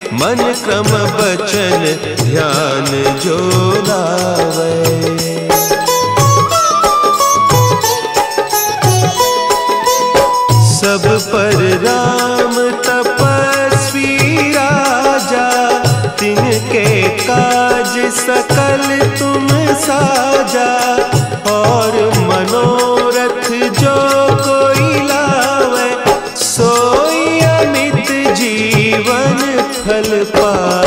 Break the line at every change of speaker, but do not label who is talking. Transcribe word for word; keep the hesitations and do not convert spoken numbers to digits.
मन क्रम बचन ध्यान जो लावे। सब पर राम तपस्वी राजा, तिनके काज सकल तुम साजा। और मनोरथ जो कोई लावे, सोई अमित जीवन फल पावे।